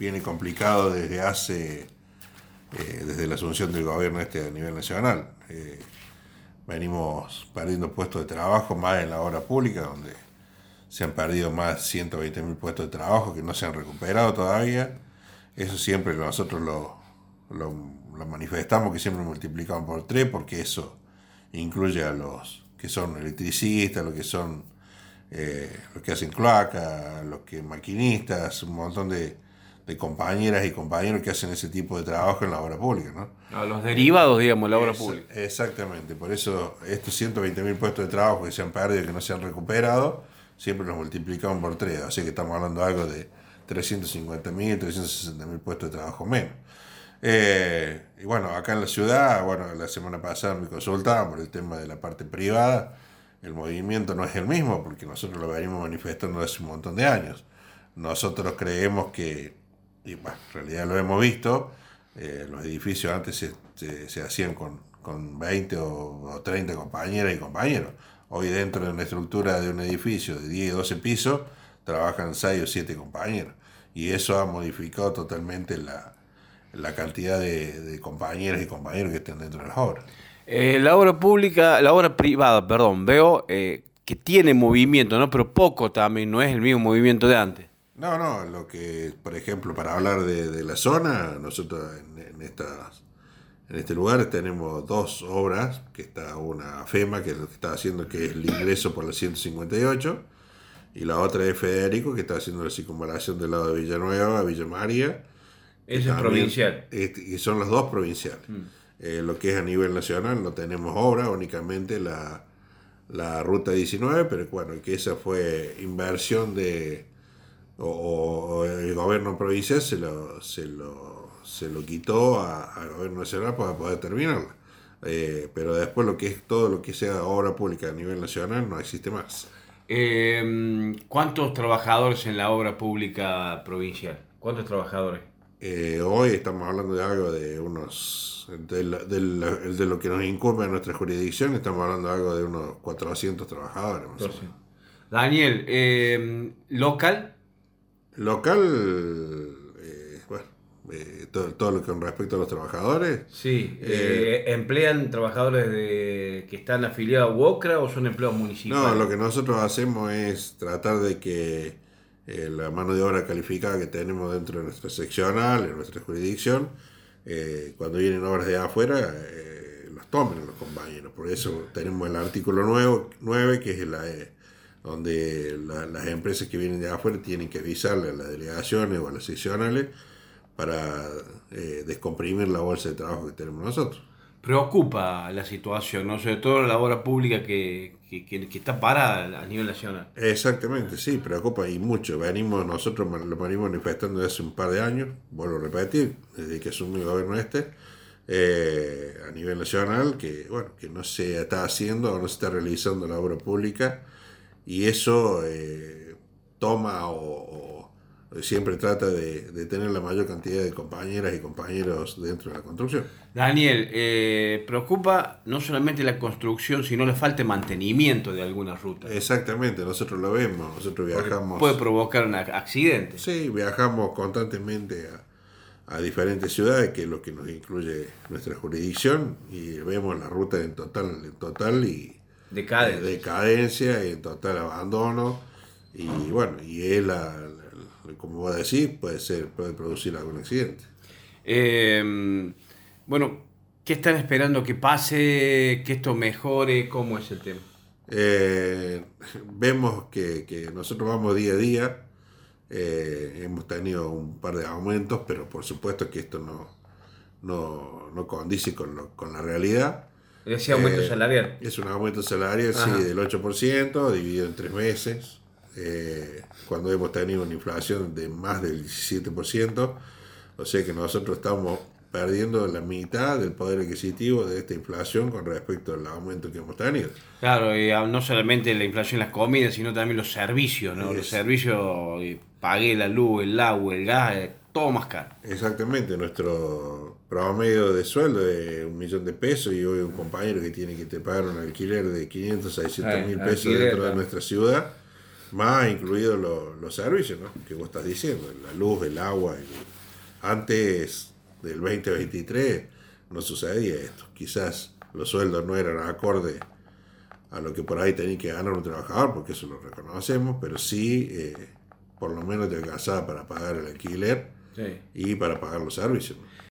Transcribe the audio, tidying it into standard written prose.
viene complicado desde la asunción del gobierno a nivel nacional. Venimos perdiendo puestos de trabajo más en la obra pública, donde se han perdido más de 120.000 puestos de trabajo que no se han recuperado todavía. Eso siempre nosotros lo manifestamos, que siempre multiplicamos por 3, porque eso incluye a los que son electricistas, los que hacen cloaca, los que maquinistas, un montón de compañeras y compañeros que hacen ese tipo de trabajo en la obra pública, ¿no? A los derivados, digamos, de la obra pública. Exactamente, por eso estos 120.000 puestos de trabajo que se han perdido y que no se han recuperado, siempre los multiplicamos por 3, así que estamos hablando de algo de 350.000, 360.000 puestos de trabajo menos. Y bueno, acá en la ciudad, bueno, la semana pasada me consultaban por el tema de la parte privada. El movimiento no es el mismo, porque nosotros lo venimos manifestando hace un montón de años. Nosotros creemos que, y bueno, en realidad lo hemos visto, los edificios antes se hacían con 20 o 30 compañeras y compañeros. Hoy dentro de una estructura de un edificio de 10 y 12 pisos, trabajan 6 o 7 compañeros. Y eso ha modificado totalmente la cantidad de compañeras y compañeros que estén dentro de las obras. La obra pública, la obra privada, perdón, veo que tiene movimiento, ¿no? Pero poco también, no es el mismo movimiento de antes. No, lo que, por ejemplo, para hablar de la zona, nosotros en este lugar tenemos 2 obras, que está una FEMA, que es lo que está haciendo, que es el ingreso por la 158, y la otra es Federico, que está haciendo la circunvalación del lado de Villanueva a Villa María. Eso es provincial. Y son las 2 provinciales. Lo que es a nivel nacional no tenemos obra, únicamente la ruta 19, pero bueno, que esa fue inversión o el gobierno provincial se lo quitó al gobierno nacional para poder terminarla. Pero después lo que es todo lo que sea obra pública a nivel nacional no existe más. ¿Cuántos trabajadores en la obra pública provincial? ¿Cuántos trabajadores? Hoy estamos hablando de algo de unos, de lo que nos incumbe a nuestra jurisdicción, estamos hablando de algo de unos 400 trabajadores. Más o menos. Daniel, ¿local? Local, bueno, todo lo que con respecto a los trabajadores. Sí, ¿emplean trabajadores que están afiliados a UOCRA o son empleados municipales? No, lo que nosotros hacemos es tratar de que la mano de obra calificada que tenemos dentro de nuestra seccional, en nuestra jurisdicción, cuando vienen obras de afuera, los tomen los compañeros. Por eso tenemos el artículo 9 que es donde las empresas que vienen de afuera tienen que avisarle a las delegaciones o a las seccionales para descomprimir la bolsa de trabajo que tenemos nosotros. Preocupa la situación, ¿no? Sobre todo la obra pública que está parada a nivel nacional. Exactamente, sí, preocupa y mucho. Nosotros lo venimos manifestando desde hace un par de años, vuelvo a repetir, desde que asumió el gobierno a nivel nacional, que no se está haciendo o no se está realizando la obra pública, y eso toma o siempre trata de tener la mayor cantidad de compañeras y compañeros dentro de la construcción. Daniel, preocupa no solamente la construcción, sino la falta de mantenimiento de algunas rutas. Exactamente, nosotros lo vemos, nosotros viajamos. Puede provocar un accidente. Sí, viajamos constantemente a diferentes ciudades, que es lo que nos incluye nuestra jurisdicción, y vemos la ruta en total y decadencia, en total abandono, y bueno, y es como vos decís, puede producir algún accidente. Bueno, ¿qué están esperando que pase, que esto mejore? ¿Cómo es el tema? Vemos que nosotros vamos día a día. Hemos tenido un par de aumentos, pero por supuesto que esto no condice con la realidad. ¿Ese aumento salarial? Es un aumento salarial, sí, del 8%, dividido en 3 meses. Cuando hemos tenido una inflación de más del 17%, o sea que nosotros estamos perdiendo la mitad del poder adquisitivo de esta inflación con respecto al aumento que hemos tenido. Claro, y no solamente la inflación en las comidas, sino también los servicios, ¿no? Los servicios, pagué la luz, el agua, el gas, todo más caro. Exactamente, nuestro promedio de sueldo es 1.000.000 de pesos, y hoy un compañero que tiene que te pagar un alquiler de 500, 600.000 pesos dentro de nuestra ciudad, más incluidos los servicios, ¿no? Que vos estás diciendo, la luz, el agua, Antes del 2023 no sucedía esto. Quizás los sueldos no eran acorde a lo que por ahí tenía que ganar un trabajador, porque eso lo reconocemos, pero sí, por lo menos te alcanzaba para pagar el alquiler Sí. y para pagar los servicios.